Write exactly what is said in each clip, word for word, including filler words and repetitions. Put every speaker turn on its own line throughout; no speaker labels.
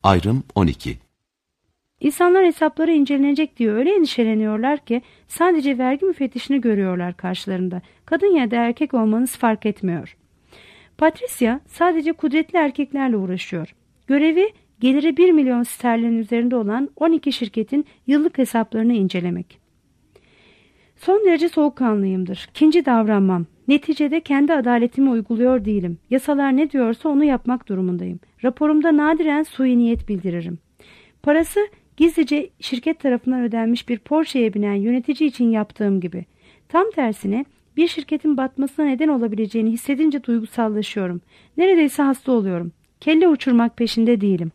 Ayrım on iki.
İnsanlar hesapları incelenecek diye öyle endişeleniyorlar ki sadece vergi müfettişini görüyorlar karşılarında. Kadın ya da erkek olmanız fark etmiyor. Patricia sadece kudretli erkeklerle uğraşıyor. Görevi geliri bir milyon sterlinin üzerinde olan on iki şirketin yıllık hesaplarını incelemek. Son derece soğukkanlıyımdır. Kinci davranmam. Neticede kendi adaletimi uyguluyor değilim. Yasalar ne diyorsa onu yapmak durumundayım. Raporumda nadiren sui niyet bildiririm. Parası gizlice şirket tarafından ödenmiş bir Porsche'ye binen yönetici için yaptığım gibi. Tam tersine bir şirketin batmasına neden olabileceğini hissedince duygusallaşıyorum. Neredeyse hasta oluyorum. Kelle uçurmak peşinde değilim.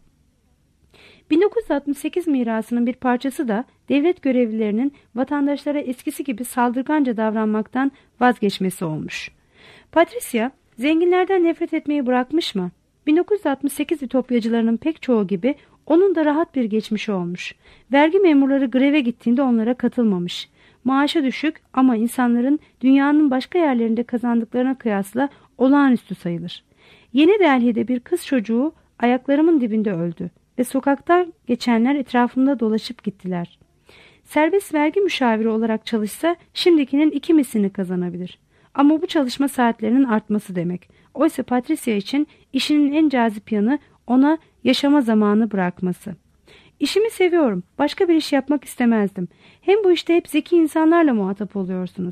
bin dokuz yüz altmış sekiz mirasının bir parçası da devlet görevlilerinin vatandaşlara eskisi gibi saldırganca davranmaktan vazgeçmesi olmuş. Patricia, zenginlerden nefret etmeyi bırakmış mı? bin dokuz yüz altmış sekiz ütopyacılarının pek çoğu gibi onun da rahat bir geçmişi olmuş. Vergi memurları greve gittiğinde onlara katılmamış. Maaşı düşük ama insanların dünyanın başka yerlerinde kazandıklarına kıyasla olağanüstü sayılır. Yeni Delhi'de bir kız çocuğu ayaklarımın dibinde öldü ve sokakta geçenler etrafımda dolaşıp gittiler. Serbest vergi müşaviri olarak çalışsa şimdikinin iki mislini kazanabilir. Ama bu çalışma saatlerinin artması demek. Oysa Patricia için işinin en cazip yanı ona yaşama zamanı bırakması. İşimi seviyorum. Başka bir iş yapmak istemezdim. Hem bu işte hep zeki insanlarla muhatap oluyorsunuz.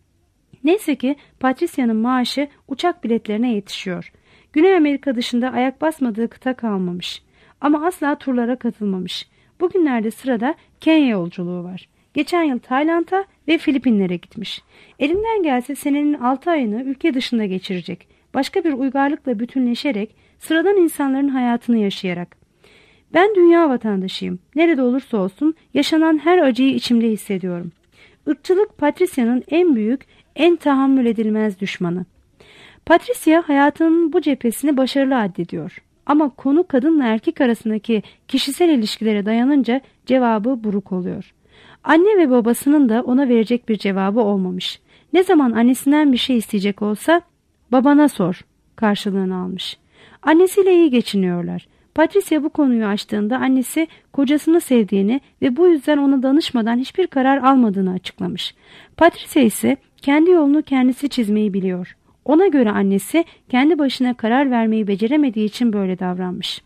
Neyse ki Patricia'nın maaşı uçak biletlerine yetişiyor. Güney Amerika dışında ayak basmadığı kıta kalmamış. Ama asla turlara katılmamış. Bugünlerde sırada Kenya yolculuğu var. Geçen yıl Tayland'a ve Filipinlere gitmiş. Elinden gelse senenin altı ayını ülke dışında geçirecek. Başka bir uygarlıkla bütünleşerek, sıradan insanların hayatını yaşayarak. Ben dünya vatandaşıyım. Nerede olursa olsun yaşanan her acıyı içimde hissediyorum. Irkçılık Patricia'nın en büyük, en tahammül edilmez düşmanı. Patricia hayatının bu cephesini başarılı addediyor. Ama konu kadınla erkek arasındaki kişisel ilişkilere dayanınca cevabı buruk oluyor. Anne ve babasının da ona verecek bir cevabı olmamış. Ne zaman annesinden bir şey isteyecek olsa babana sor karşılığını almış. Annesiyle iyi geçiniyorlar. Patricia bu konuyu açtığında annesi kocasını sevdiğini ve bu yüzden ona danışmadan hiçbir karar almadığını açıklamış. Patricia ise kendi yolunu kendisi çizmeyi biliyor. Ona göre annesi kendi başına karar vermeyi beceremediği için böyle davranmış.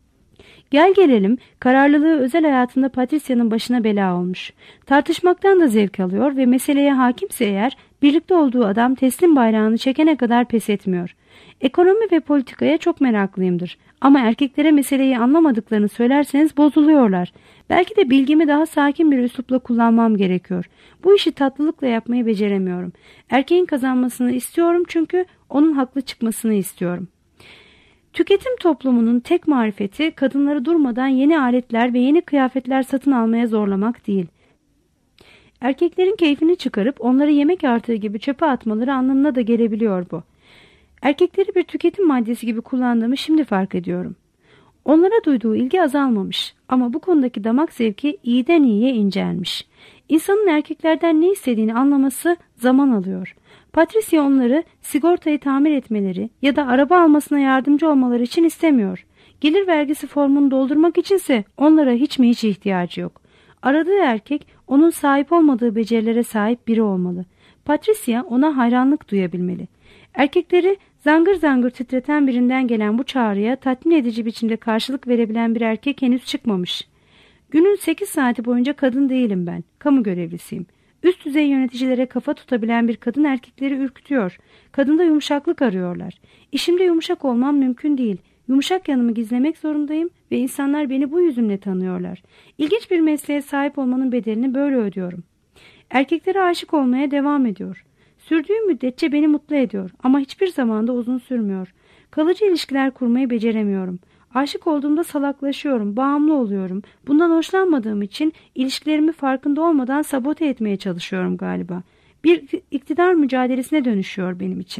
Gel gelelim kararlılığı özel hayatında Patricia'nın başına bela olmuş. Tartışmaktan da zevk alıyor ve meseleye hakimse eğer birlikte olduğu adam teslim bayrağını çekene kadar pes etmiyor. Ekonomi ve politikaya çok meraklıyımdır. Ama erkeklere meseleyi anlamadıklarını söylerseniz bozuluyorlar. Belki de bilgimi daha sakin bir üslupla kullanmam gerekiyor. Bu işi tatlılıkla yapmayı beceremiyorum. Erkeğin kazanmasını istiyorum çünkü onun haklı çıkmasını istiyorum. Tüketim toplumunun tek marifeti kadınları durmadan yeni aletler ve yeni kıyafetler satın almaya zorlamak değil. Erkeklerin keyfini çıkarıp onları yemek artığı gibi çöpe atmaları anlamına da gelebiliyor bu. Erkekleri bir tüketim maddesi gibi kullandığımı şimdi fark ediyorum. Onlara duyduğu ilgi azalmamış ama bu konudaki damak zevki iyiden iyiye incelmiş. İnsanın erkeklerden ne istediğini anlaması zaman alıyor. Patricia onları sigortayı tamir etmeleri ya da araba almasına yardımcı olmaları için istemiyor. Gelir vergisi formunu doldurmak içinse onlara hiç mi hiç ihtiyacı yok. Aradığı erkek onun sahip olmadığı becerilere sahip biri olmalı. Patricia ona hayranlık duyabilmeli. Erkekleri zangır zangır titreten birinden gelen bu çağrıya tatmin edici biçimde karşılık verebilen bir erkek henüz çıkmamış. Günün sekiz saati boyunca kadın değilim ben. Kamu görevlisiyim. Üst düzey yöneticilere kafa tutabilen bir kadın erkekleri ürkütüyor. Kadında yumuşaklık arıyorlar. İşimde yumuşak olmam mümkün değil. Yumuşak yanımı gizlemek zorundayım ve insanlar beni bu yüzümle tanıyorlar. İlginç bir mesleğe sahip olmanın bedelini böyle ödüyorum. Erkeklere aşık olmaya devam ediyor. Sürdüğü müddetçe beni mutlu ediyor ama hiçbir zaman da uzun sürmüyor. Kalıcı ilişkiler kurmayı beceremiyorum. Aşık olduğumda salaklaşıyorum, bağımlı oluyorum. Bundan hoşlanmadığım için ilişkilerimi farkında olmadan sabote etmeye çalışıyorum galiba. Bir iktidar mücadelesine dönüşüyor benim için.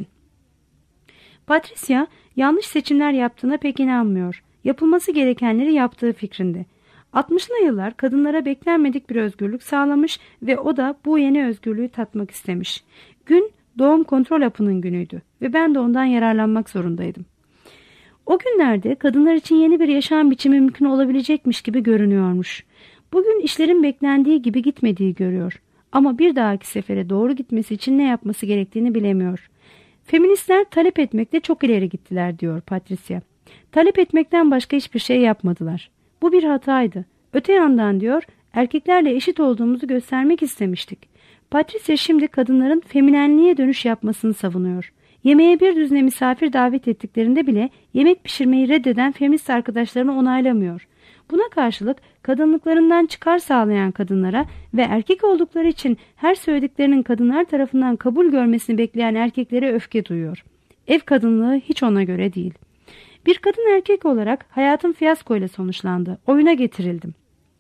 Patricia yanlış seçimler yaptığına pek inanmıyor. Yapılması gerekenleri yaptığı fikrinde. altmışlı yıllar kadınlara beklenmedik bir özgürlük sağlamış ve o da bu yeni özgürlüğü tatmak istemiş. Gün doğum kontrol hapının günüydü ve ben de ondan yararlanmak zorundaydım. O günlerde kadınlar için yeni bir yaşam biçimi mümkün olabilecekmiş gibi görünüyormuş. Bugün işlerin beklendiği gibi gitmediği görüyor. Ama bir dahaki sefere doğru gitmesi için ne yapması gerektiğini bilemiyor. Feministler talep etmekte çok ileri gittiler diyor Patricia. Talep etmekten başka hiçbir şey yapmadılar. Bu bir hataydı. Öte yandan diyor, erkeklerle eşit olduğumuzu göstermek istemiştik. Patricia şimdi kadınların feminenliğe dönüş yapmasını savunuyor. Yemeğe bir düzine misafir davet ettiklerinde bile yemek pişirmeyi reddeden feminist arkadaşlarını onaylamıyor. Buna karşılık kadınlıklarından çıkar sağlayan kadınlara ve erkek oldukları için her söylediklerinin kadınlar tarafından kabul görmesini bekleyen erkeklere öfke duyuyor. Ev kadınlığı hiç ona göre değil. Bir kadın erkek olarak hayatım fiyaskoyla sonuçlandı. Oyuna getirildim.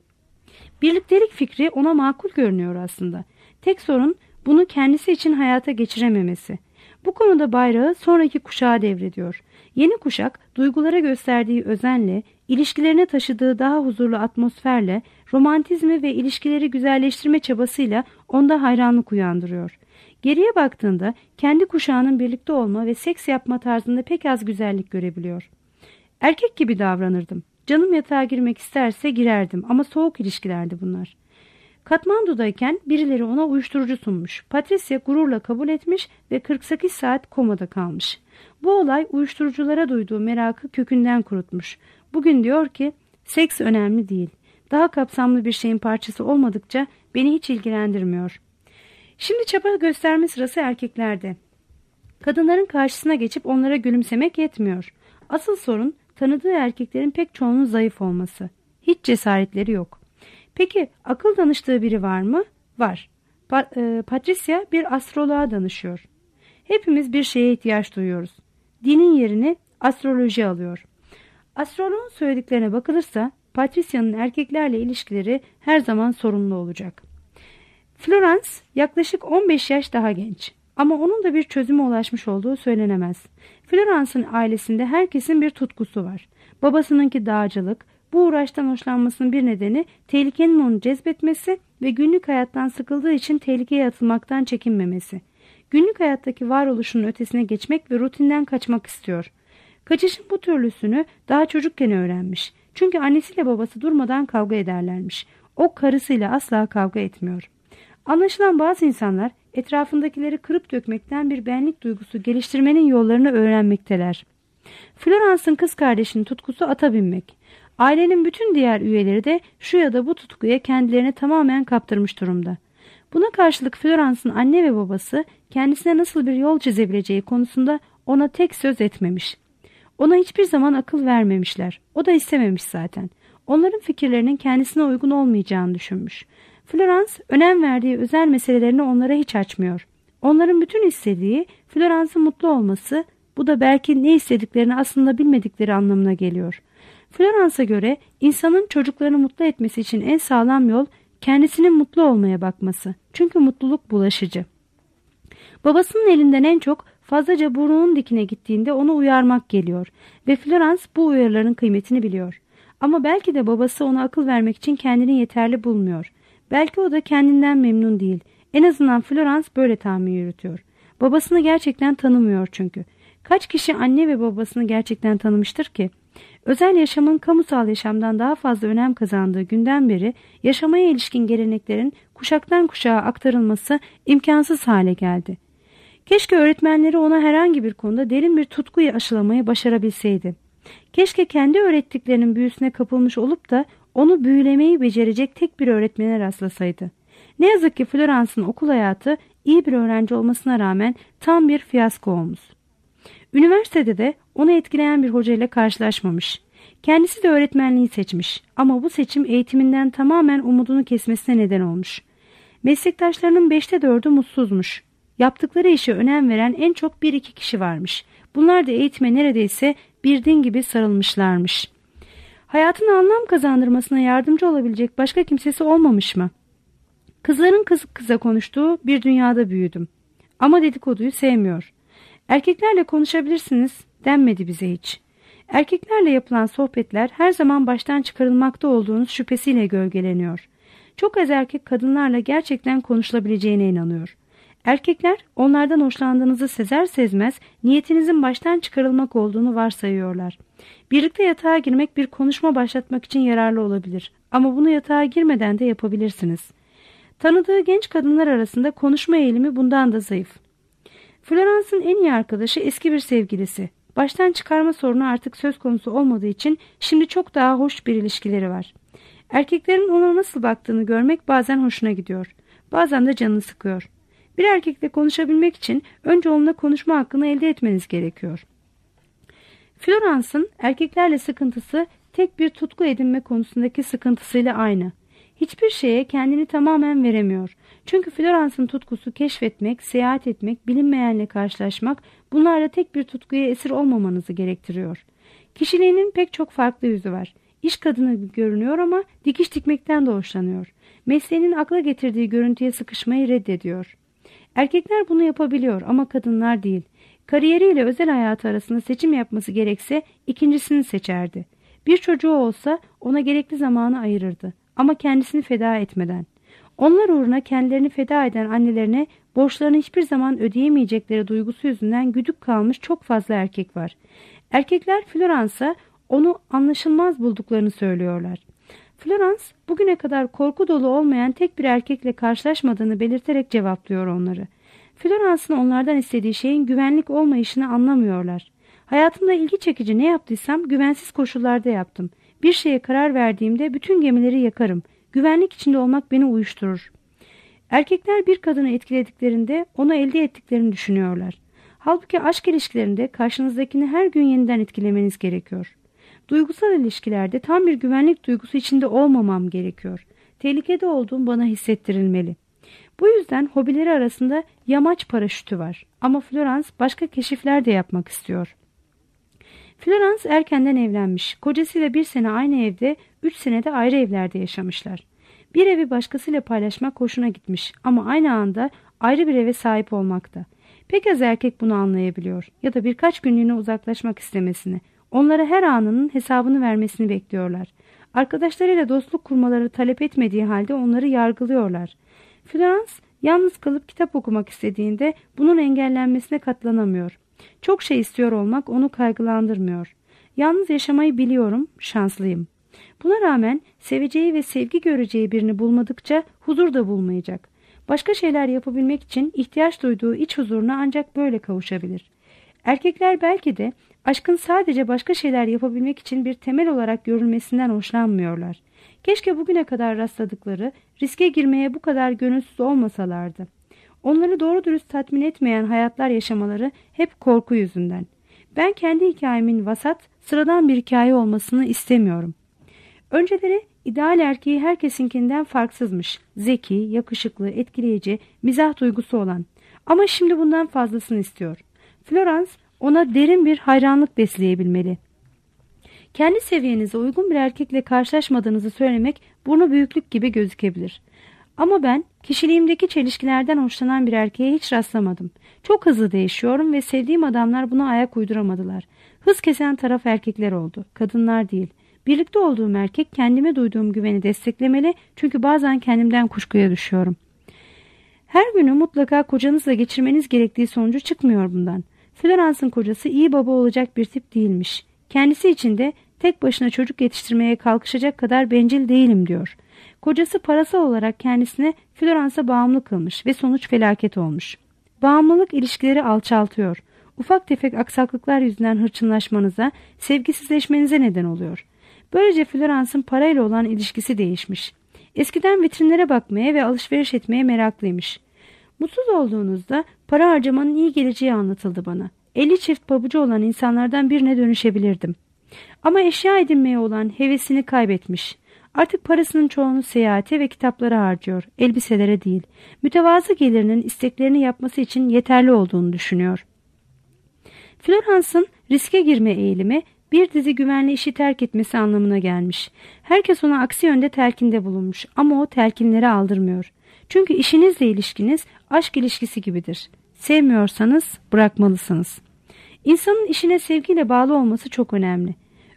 Birliktelik fikri ona makul görünüyor aslında. Tek sorun bunu kendisi için hayata geçirememesi. Bu konuda bayrağı sonraki kuşağa devrediyor. Yeni kuşak duygulara gösterdiği özenle, ilişkilerine taşıdığı daha huzurlu atmosferle, romantizmi ve ilişkileri güzelleştirme çabasıyla onda hayranlık uyandırıyor. Geriye baktığında kendi kuşağının birlikte olma ve seks yapma tarzında pek az güzellik görebiliyor. Erkek gibi davranırdım. Canım yatağa girmek isterse girerdim ama soğuk ilişkilerdi bunlar. Katmandu'dayken birileri ona uyuşturucu sunmuş. Patricia gururla kabul etmiş ve kırk sekiz saat komada kalmış. Bu olay uyuşturuculara duyduğu merakı kökünden kurutmuş. Bugün diyor ki, seks önemli değil. Daha kapsamlı bir şeyin parçası olmadıkça beni hiç ilgilendirmiyor. Şimdi çaba gösterme sırası erkeklerde. Kadınların karşısına geçip onlara gülümsemek yetmiyor. Asıl sorun tanıdığı erkeklerin pek çoğunun zayıf olması. Hiç cesaretleri yok. Peki akıl danıştığı biri var mı? Var. Pa e, Patricia bir astroloğa danışıyor. Hepimiz bir şeye ihtiyaç duyuyoruz. Dinin yerini astroloji alıyor. Astroloğun söylediklerine bakılırsa Patricia'nın erkeklerle ilişkileri her zaman sorunlu olacak. Florence yaklaşık on beş yaş daha genç. Ama onun da bir çözüme ulaşmış olduğu söylenemez. Florence'ın ailesinde herkesin bir tutkusu var. Babasınınki dağcılık. Bu uğraştan hoşlanmasının bir nedeni tehlikenin onu cezbetmesi ve günlük hayattan sıkıldığı için tehlikeye atılmaktan çekinmemesi. Günlük hayattaki varoluşunun ötesine geçmek ve rutinden kaçmak istiyor. Kaçışın bu türlüsünü daha çocukken öğrenmiş. Çünkü annesiyle babası durmadan kavga ederlermiş. O karısıyla asla kavga etmiyor. Anlaşılan bazı insanlar etrafındakileri kırıp dökmekten bir benlik duygusu geliştirmenin yollarını öğrenmekteler. Florence'ın kız kardeşinin tutkusu ata binmek. Ailenin bütün diğer üyeleri de şu ya da bu tutkuya kendilerini tamamen kaptırmış durumda. Buna karşılık Florence'ın anne ve babası kendisine nasıl bir yol çizebileceği konusunda ona tek söz etmemiş. Ona hiçbir zaman akıl vermemişler. O da istememiş zaten. Onların fikirlerinin kendisine uygun olmayacağını düşünmüş. Florence önem verdiği özel meselelerini onlara hiç açmıyor. Onların bütün istediği Florence'ın mutlu olması, bu da belki ne istediklerini aslında bilmedikleri anlamına geliyor. Florence'a göre insanın çocuklarını mutlu etmesi için en sağlam yol kendisinin mutlu olmaya bakması. Çünkü mutluluk bulaşıcı. Babasının elinden en çok fazlaca burnunun dikine gittiğinde onu uyarmak geliyor ve Florence bu uyarıların kıymetini biliyor. Ama belki de babası ona akıl vermek için kendini yeterli bulmuyor. Belki o da kendinden memnun değil. En azından Florence böyle tahmin yürütüyor. Babasını gerçekten tanımıyor çünkü. Kaç kişi anne ve babasını gerçekten tanımıştır ki? Özel yaşamın kamusal yaşamdan daha fazla önem kazandığı günden beri yaşamaya ilişkin geleneklerin kuşaktan kuşağa aktarılması imkansız hale geldi. Keşke öğretmenleri ona herhangi bir konuda derin bir tutkuyu aşılamayı başarabilseydi. Keşke kendi öğrettiklerinin büyüsüne kapılmış olup da onu büyülemeyi becerecek tek bir öğretmene rastlasaydı. Ne yazık ki Florence'ın okul hayatı iyi bir öğrenci olmasına rağmen tam bir fiyasko olmuş. Üniversitede de onu etkileyen bir hocayla karşılaşmamış. Kendisi de öğretmenliği seçmiş ama bu seçim eğitiminden tamamen umudunu kesmesine neden olmuş. Meslektaşlarının beşte dördü mutsuzmuş. Yaptıkları işe önem veren en çok bir iki kişi varmış. Bunlar da eğitime neredeyse bir din gibi sarılmışlarmış. Hayatına anlam kazandırmasına yardımcı olabilecek başka kimsesi olmamış mı? Kızların kız kıza konuştuğu bir dünyada büyüdüm. Ama dedikoduyu sevmiyor. Erkeklerle konuşabilirsiniz denmedi bize hiç. Erkeklerle yapılan sohbetler her zaman baştan çıkarılmakta olduğunuz şüphesiyle gölgeleniyor. Çok az erkek kadınlarla gerçekten konuşulabileceğine inanıyor. Erkekler onlardan hoşlandığınızı sezer sezmez niyetinizin baştan çıkarılmak olduğunu varsayıyorlar. Birlikte yatağa girmek bir konuşma başlatmak için yararlı olabilir ama bunu yatağa girmeden de yapabilirsiniz. Tanıdığı genç kadınlar arasında konuşma eğilimi bundan da zayıf. Florence'ın en iyi arkadaşı eski bir sevgilisi. Baştan çıkarma sorunu artık söz konusu olmadığı için şimdi çok daha hoş bir ilişkileri var. Erkeklerin ona nasıl baktığını görmek bazen hoşuna gidiyor. Bazen de canını sıkıyor. Bir erkekle konuşabilmek için önce onunla konuşma hakkını elde etmeniz gerekiyor. Florence'ın erkeklerle sıkıntısı tek bir tutku edinme konusundaki sıkıntısıyla aynı. Hiçbir şeye kendini tamamen veremiyor. Çünkü Florence'ın tutkusu keşfetmek, seyahat etmek, bilinmeyenle karşılaşmak, bunlarla tek bir tutkuya esir olmamanızı gerektiriyor. Kişiliğinin pek çok farklı yüzü var. İş kadını görünüyor ama dikiş dikmekten de hoşlanıyor. Mesleğinin akla getirdiği görüntüye sıkışmayı reddediyor. Erkekler bunu yapabiliyor ama kadınlar değil. Kariyeriyle özel hayatı arasında seçim yapması gerekse ikincisini seçerdi. Bir çocuğu olsa ona gerekli zamanı ayırırdı ama kendisini feda etmeden. Onlar uğruna kendilerini feda eden annelerine borçlarını hiçbir zaman ödeyemeyecekleri duygusu yüzünden güdük kalmış çok fazla erkek var. Erkekler Florence'a onu anlaşılmaz bulduklarını söylüyorlar. Florence bugüne kadar korku dolu olmayan tek bir erkekle karşılaşmadığını belirterek cevaplıyor onları. Florence'ın onlardan istediği şeyin güvenlik olmayışını anlamıyorlar. Hayatımda ilgi çekici ne yaptıysam güvensiz koşullarda yaptım. Bir şeye karar verdiğimde bütün gemileri yakarım. Güvenlik içinde olmak beni uyuşturur. Erkekler bir kadını etkilediklerinde onu elde ettiklerini düşünüyorlar. Halbuki aşk ilişkilerinde karşınızdakini her gün yeniden etkilemeniz gerekiyor. Duygusal ilişkilerde tam bir güvenlik duygusu içinde olmamam gerekiyor. Tehlikede olduğum bana hissettirilmeli. Bu yüzden hobileri arasında yamaç paraşütü var. Ama Florence başka keşifler de yapmak istiyor. Florence erkenden evlenmiş. Kocasıyla bir sene aynı evde, üç senede ayrı evlerde yaşamışlar. Bir evi başkasıyla paylaşmak hoşuna gitmiş ama aynı anda ayrı bir eve sahip olmakta. Pek az erkek bunu anlayabiliyor ya da birkaç günlüğüne uzaklaşmak istemesini. Onlara her anının hesabını vermesini bekliyorlar. Arkadaşlarıyla dostluk kurmaları talep etmediği halde onları yargılıyorlar. Florence yalnız kalıp kitap okumak istediğinde bunun engellenmesine katlanamıyor. Çok şey istiyor olmak onu kaygılandırmıyor. Yalnız yaşamayı biliyorum, şanslıyım. Buna rağmen seveceği ve sevgi göreceği birini bulmadıkça huzur da bulmayacak. Başka şeyler yapabilmek için ihtiyaç duyduğu iç huzuruna ancak böyle kavuşabilir. Erkekler belki de aşkın sadece başka şeyler yapabilmek için bir temel olarak görülmesinden hoşlanmıyorlar. Keşke bugüne kadar rastladıkları riske girmeye bu kadar gönülsüz olmasalardı. Onları doğru dürüst tatmin etmeyen hayatlar yaşamaları hep korku yüzünden. Ben kendi hikayemin vasat, sıradan bir hikaye olmasını istemiyorum. Önceleri ideal erkeği herkesinkinden farksızmış. Zeki, yakışıklı, etkileyici, mizah duygusu olan. Ama şimdi bundan fazlasını istiyor. Florence ona derin bir hayranlık besleyebilmeli. Kendi seviyenize uygun bir erkekle karşılaşmadığınızı söylemek burnu büyüklük gibi gözükebilir. Ama ben kişiliğimdeki çelişkilerden hoşlanan bir erkeğe hiç rastlamadım. Çok hızlı değişiyorum ve sevdiğim adamlar buna ayak uyduramadılar. Hız kesen taraf erkekler oldu, kadınlar değil. Birlikte olduğum erkek kendime duyduğum güveni desteklemeli çünkü bazen kendimden kuşkuya düşüyorum. Her günü mutlaka kocanızla geçirmeniz gerektiği sonucu çıkmıyor bundan. Florence'ın kocası iyi baba olacak bir tip değilmiş. Kendisi için de tek başına çocuk yetiştirmeye kalkışacak kadar bencil değilim diyor. Kocası parasal olarak kendisine Florence'a bağımlı kılmış ve sonuç felaket olmuş. Bağımlılık ilişkileri alçaltıyor. Ufak tefek aksaklıklar yüzünden hırçınlaşmanıza, sevgisizleşmenize neden oluyor. Böylece Florence'ın parayla olan ilişkisi değişmiş. Eskiden vitrinlere bakmaya ve alışveriş etmeye meraklıymış. Mutsuz olduğunuzda para harcamanın iyi geleceği anlatıldı bana. elli çift pabucu olan insanlardan birine dönüşebilirdim. Ama eşya edinmeye olan hevesini kaybetmiş. Artık parasının çoğunu seyahate ve kitaplara harcıyor, elbiselere değil. Mütevazı gelirinin isteklerini yapması için yeterli olduğunu düşünüyor. Florence'ın riske girme eğilimi bir dizi güvenli işi terk etmesi anlamına gelmiş. Herkes ona aksi yönde telkinde bulunmuş ama o telkinleri aldırmıyor. Çünkü işinizle ilişkiniz aşk ilişkisi gibidir. Sevmiyorsanız bırakmalısınız. İnsanın işine sevgiyle bağlı olması çok önemli.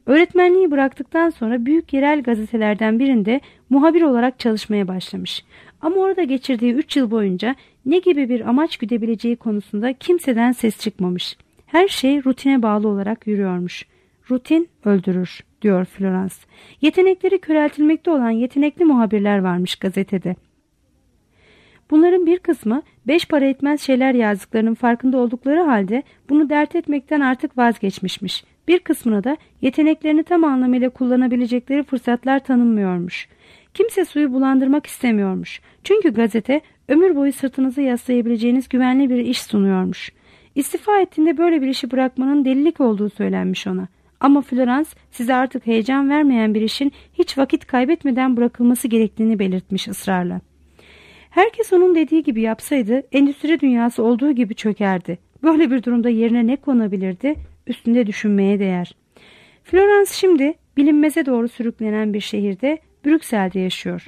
Öğretmenliği bıraktıktan sonra büyük yerel gazetelerden birinde muhabir olarak çalışmaya başlamış. Ama orada geçirdiği üç yıl boyunca ne gibi bir amaç güdebileceği konusunda kimseden ses çıkmamış. Her şey rutine bağlı olarak yürüyormuş. Rutin öldürür, diyor Florence. Yetenekleri köreltilmekte olan yetenekli muhabirler varmış gazetede. Bunların bir kısmı beş para etmez şeyler yazdıklarının farkında oldukları halde bunu dert etmekten artık vazgeçmişmiş. Bir kısmına da yeteneklerini tam anlamıyla kullanabilecekleri fırsatlar tanınmıyormuş. Kimse suyu bulandırmak istemiyormuş. Çünkü gazete ömür boyu sırtınızı yaslayabileceğiniz güvenli bir iş sunuyormuş. İstifa ettiğinde böyle bir işi bırakmanın delilik olduğu söylenmiş ona. Ama Florence size artık heyecan vermeyen bir işin hiç vakit kaybetmeden bırakılması gerektiğini belirtmiş ısrarla. Herkes onun dediği gibi yapsaydı endüstri dünyası olduğu gibi çökerdi. Böyle bir durumda yerine ne konabilirdi? Üstünde düşünmeye değer. Florence şimdi bilinmeze doğru sürüklenen bir şehirde, Brüksel'de yaşıyor.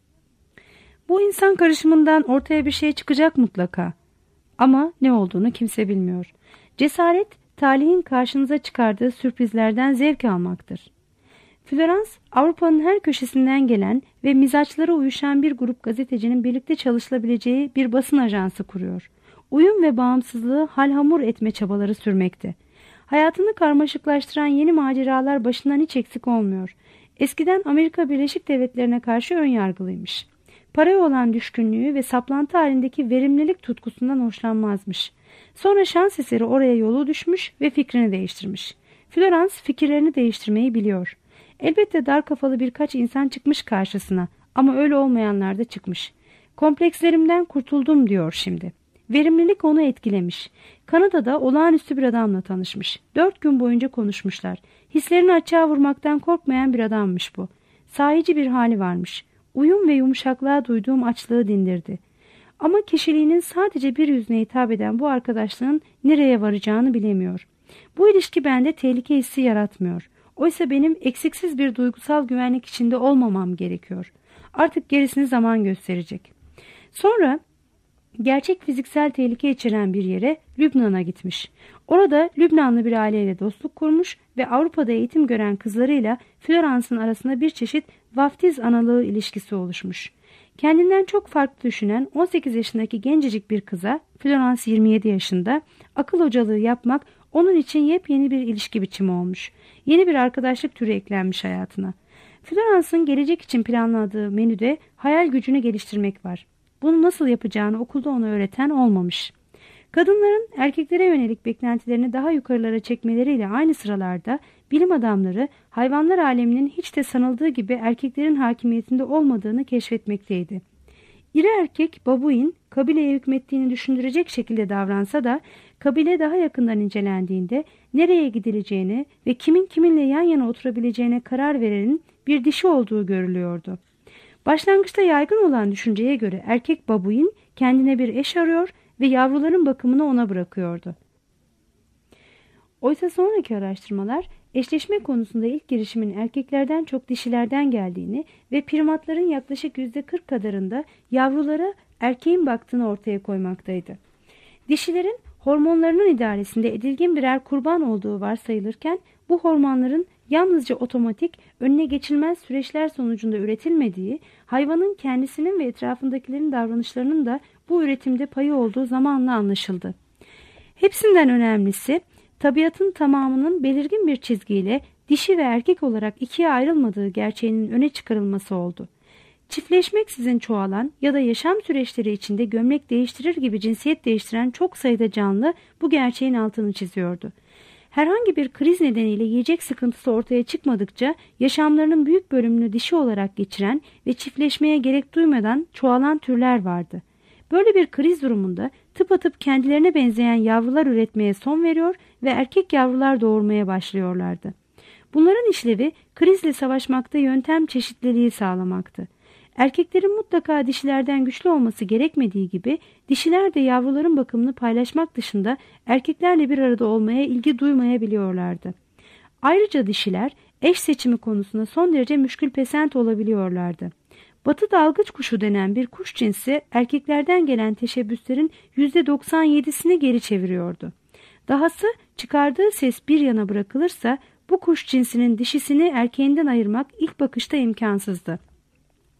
Bu insan karışımından ortaya bir şey çıkacak mutlaka. Ama ne olduğunu kimse bilmiyor. Cesaret, talihin karşınıza çıkardığı sürprizlerden zevk almaktır. Florence, Avrupa'nın her köşesinden gelen ve mizaçlara uyuşan bir grup gazetecinin birlikte çalışılabileceği bir basın ajansı kuruyor. Uyum ve bağımsızlığı halhamur etme çabaları sürmekte. Hayatını karmaşıklaştıran yeni maceralar başından hiç eksik olmuyor. Eskiden Amerika Birleşik Devletleri'ne karşı önyargılıymış. Paraya olan düşkünlüğü ve saplantı halindeki verimlilik tutkusundan hoşlanmazmış. Sonra şans eseri oraya yolu düşmüş ve fikrini değiştirmiş. Florence fikirlerini değiştirmeyi biliyor. Elbette dar kafalı birkaç insan çıkmış karşısına ama öyle olmayanlar da çıkmış. Komplekslerimden kurtuldum diyor şimdi. Verimlilik onu etkilemiş. Kanada'da olağanüstü bir adamla tanışmış. Dört gün boyunca konuşmuşlar. Hislerini açığa vurmaktan korkmayan bir adammış bu. Sahici bir hali varmış. Uyum ve yumuşaklığa duyduğum açlığı dindirdi. Ama kişiliğinin sadece bir yüzüne hitap eden bu arkadaşlığın nereye varacağını bilemiyor. Bu ilişki bende tehlike hissi yaratmıyor. Oysa benim eksiksiz bir duygusal güvenlik içinde olmamam gerekiyor. Artık gerisini zaman gösterecek. Sonra gerçek fiziksel tehlike içeren bir yere, Lübnan'a gitmiş. Orada Lübnanlı bir aileyle dostluk kurmuş ve Avrupa'da eğitim gören kızlarıyla Florence'ın arasında bir çeşit vaftiz analığı ilişkisi oluşmuş. Kendinden çok farklı düşünen on sekiz yaşındaki gencecik bir kıza, Florence yirmi yedi yaşında, akıl hocalığı yapmak onun için yepyeni bir ilişki biçimi olmuş. Yeni bir arkadaşlık türü eklenmiş hayatına. Florence'ın gelecek için planladığı menüde hayal gücünü geliştirmek var. Bunu nasıl yapacağını okulda ona öğreten olmamış. Kadınların erkeklere yönelik beklentilerini daha yukarılara çekmeleriyle aynı sıralarda bilim adamları hayvanlar aleminin hiç de sanıldığı gibi erkeklerin hakimiyetinde olmadığını keşfetmekteydi. İri erkek babuin kabileye hükmettiğini düşündürecek şekilde davransa da kabile daha yakından incelendiğinde nereye gidileceğini ve kimin kiminle yan yana oturabileceğine karar verenin bir dişi olduğu görülüyordu. Başlangıçta yaygın olan düşünceye göre erkek babuin kendine bir eş arıyor ve yavruların bakımını ona bırakıyordu. Oysa sonraki araştırmalar eşleşme konusunda ilk girişimin erkeklerden çok dişilerden geldiğini ve primatların yaklaşık yüzde kırk kadarında yavrulara erkeğin baktığını ortaya koymaktaydı. Dişilerin hormonlarının idaresinde edilgen birer kurban olduğu varsayılırken bu hormonların yalnızca otomatik, önüne geçilmez süreçler sonucunda üretilmediği, hayvanın kendisinin ve etrafındakilerin davranışlarının da bu üretimde payı olduğu zamanla anlaşıldı. Hepsinden önemlisi, tabiatın tamamının belirgin bir çizgiyle dişi ve erkek olarak ikiye ayrılmadığı gerçeğinin öne çıkarılması oldu. Çiftleşmeksizin çoğalan ya da yaşam süreçleri içinde gömlek değiştirir gibi cinsiyet değiştiren çok sayıda canlı bu gerçeğin altını çiziyordu. Herhangi bir kriz nedeniyle yiyecek sıkıntısı ortaya çıkmadıkça yaşamlarının büyük bölümünü dişi olarak geçiren ve çiftleşmeye gerek duymadan çoğalan türler vardı. Böyle bir kriz durumunda tıpatıp kendilerine benzeyen yavrular üretmeye son veriyor ve erkek yavrular doğurmaya başlıyorlardı. Bunların işlevi krizle savaşmakta yöntem çeşitliliği sağlamaktı. Erkeklerin mutlaka dişilerden güçlü olması gerekmediği gibi dişiler de yavruların bakımını paylaşmak dışında erkeklerle bir arada olmaya ilgi duymayabiliyorlardı. Ayrıca dişiler eş seçimi konusunda son derece müşkülpesent olabiliyorlardı. Batı dalgıç kuşu denen bir kuş cinsi erkeklerden gelen teşebbüslerin yüzde doksan yedisini geri çeviriyordu. Dahası çıkardığı ses bir yana bırakılırsa bu kuş cinsinin dişisini erkeğinden ayırmak ilk bakışta imkansızdı.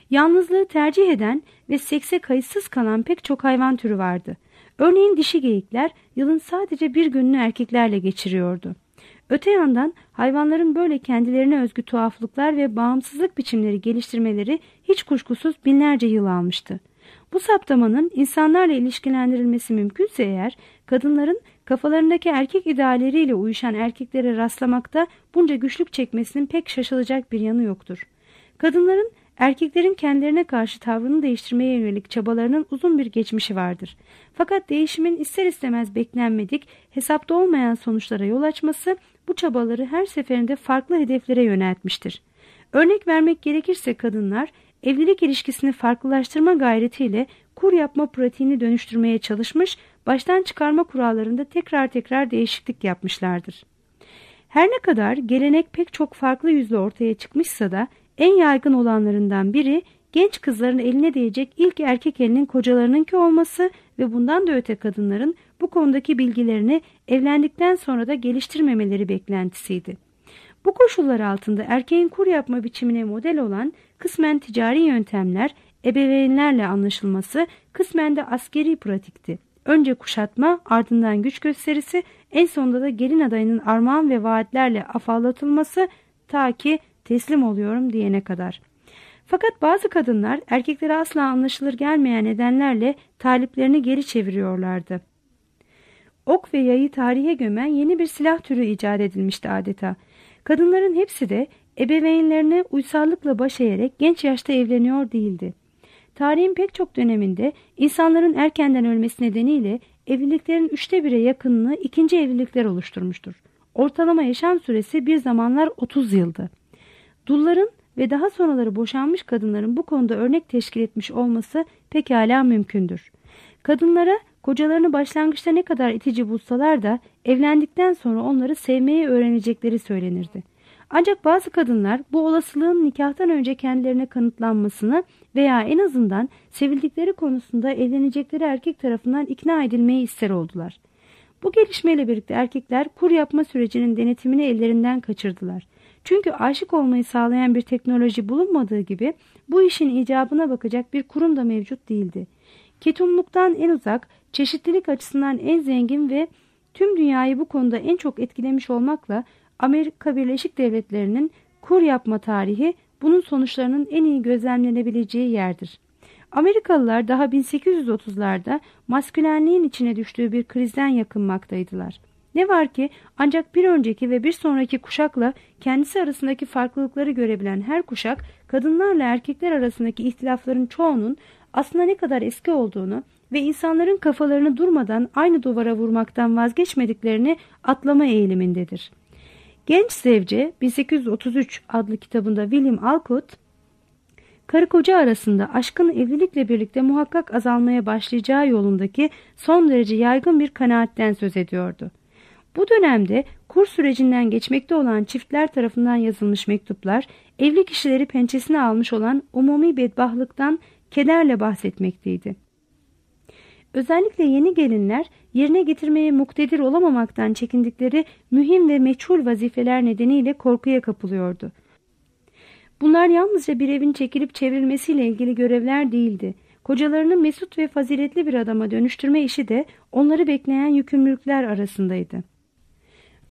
Yalnızlığı tercih eden ve sekse kayıtsız kalan pek çok hayvan türü vardı. Örneğin dişi geyikler yılın sadece bir gününü erkeklerle geçiriyordu. Öte yandan hayvanların böyle kendilerine özgü tuhaflıklar ve bağımsızlık biçimleri geliştirmeleri hiç kuşkusuz binlerce yıl almıştı. Bu saptamanın insanlarla ilişkilendirilmesi mümkünse eğer, kadınların kafalarındaki erkek idealleriyle uyuşan erkeklere rastlamakta bunca güçlük çekmesinin pek şaşılacak bir yanı yoktur. Kadınların erkeklerin kendilerine karşı tavrını değiştirmeye yönelik çabalarının uzun bir geçmişi vardır. Fakat değişimin ister istemez beklenmedik, hesapta olmayan sonuçlara yol açması bu çabaları her seferinde farklı hedeflere yöneltmiştir. Örnek vermek gerekirse kadınlar evlilik ilişkisini farklılaştırma gayretiyle kur yapma pratiğini dönüştürmeye çalışmış, baştan çıkarma kurallarında tekrar tekrar değişiklik yapmışlardır. Her ne kadar gelenek pek çok farklı yüzle ortaya çıkmışsa da en yaygın olanlarından biri genç kızların eline değecek ilk erkek elinin kocalarınınki olması ve bundan da öte kadınların bu konudaki bilgilerini evlendikten sonra da geliştirmemeleri beklentisiydi. Bu koşullar altında erkeğin kur yapma biçimine model olan kısmen ticari yöntemler ebeveynlerle anlaşılması, kısmen de askeri pratikti. Önce kuşatma, ardından güç gösterisi, en sonunda da gelin adayının armağan ve vaatlerle afallatılması ta ki teslim oluyorum diyene kadar. Fakat bazı kadınlar erkeklere asla anlaşılır gelmeyen nedenlerle taliplerini geri çeviriyorlardı. Ok ve yayı tarihe gömen yeni bir silah türü icat edilmişti adeta. Kadınların hepsi de ebeveynlerine uysallıkla baş eğerek genç yaşta evleniyor değildi. Tarihin pek çok döneminde insanların erkenden ölmesi nedeniyle evliliklerin üçte bire yakınını ikinci evlilikler oluşturmuştur. Ortalama yaşam süresi bir zamanlar otuz yıldı. Dulların ve daha sonraları boşanmış kadınların bu konuda örnek teşkil etmiş olması pekala mümkündür. Kadınlara kocalarını başlangıçta ne kadar itici bulsalar da evlendikten sonra onları sevmeyi öğrenecekleri söylenirdi. Ancak bazı kadınlar bu olasılığın nikahtan önce kendilerine kanıtlanmasını veya en azından sevildikleri konusunda evlenecekleri erkek tarafından ikna edilmeyi ister oldular. Bu gelişmeyle birlikte erkekler kur yapma sürecinin denetimini ellerinden kaçırdılar. Çünkü aşık olmayı sağlayan bir teknoloji bulunmadığı gibi bu işin icabına bakacak bir kurum da mevcut değildi. Ketumluktan en uzak, çeşitlilik açısından en zengin ve tüm dünyayı bu konuda en çok etkilemiş olmakla Amerika Birleşik Devletleri'nin kur yapma tarihi bunun sonuçlarının en iyi gözlemlenebileceği yerdir. Amerikalılar daha bin sekiz yüz otuzlarda maskülenliğin içine düştüğü bir krizden yakınmaktaydılar. Ne var ki ancak bir önceki ve bir sonraki kuşakla kendisi arasındaki farklılıkları görebilen her kuşak kadınlarla erkekler arasındaki ihtilafların çoğunun aslında ne kadar eski olduğunu ve insanların kafalarını durmadan aynı duvara vurmaktan vazgeçmediklerini atlama eğilimindedir. Genç Zevce bin sekiz yüz otuz üç adlı kitabında William Alcott, karı koca arasında aşkın evlilikle birlikte muhakkak azalmaya başlayacağı yolundaki son derece yaygın bir kanaatten söz ediyordu. Bu dönemde kur sürecinden geçmekte olan çiftler tarafından yazılmış mektuplar, evli kişileri pençesine almış olan umumi bedbahtlıktan kederle bahsetmekteydi. Özellikle yeni gelinler yerine getirmeye muktedir olamamaktan çekindikleri mühim ve meçhul vazifeler nedeniyle korkuya kapılıyordu. Bunlar yalnızca bir evin çekilip çevrilmesiyle ilgili görevler değildi. Kocalarını mesut ve faziletli bir adama dönüştürme işi de onları bekleyen yükümlülükler arasındaydı.